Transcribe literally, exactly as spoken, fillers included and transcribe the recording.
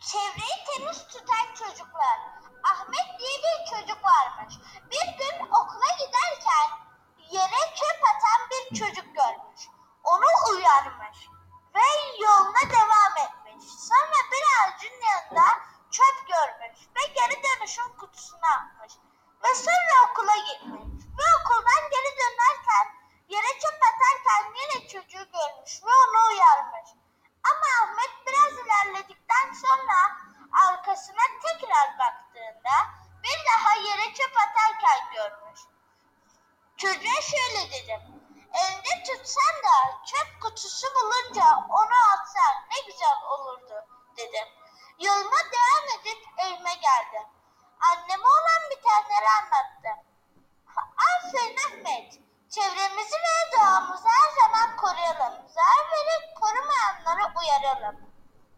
Çevreyi temiz tutan çocuklar. Ahmet diye bir çocuk varmış. Bir gün okula giderken yere çöp atan bir çocuk görmüş. Onu uyarmış ve yoluna devam etmiş. Sonra bir ağacın yanında çöp görmüş ve geri dönüşüm kutusuna atmış. Ve sonra okula gitmiş. Ve okuldan geri dönerken yere çöp atarken yine çocuğu görmüş ve onu uyarmış. Ama Ahmet biraz ilerledikten sonra arkasına tekrar baktığında bir daha yere çöp atarken görmüş. Çocuğa şöyle dedim: elinde tutsan da çöp kutusu bulunca onu atsan ne güzel olurdu dedim. Yoluma devam edip evime geldim. Anneme olan bitenleri anlattım. Aferin Ahmet. Çevremizi ve doğamızı her zaman koruyalım. Zarar verip korumayanları uyaralım.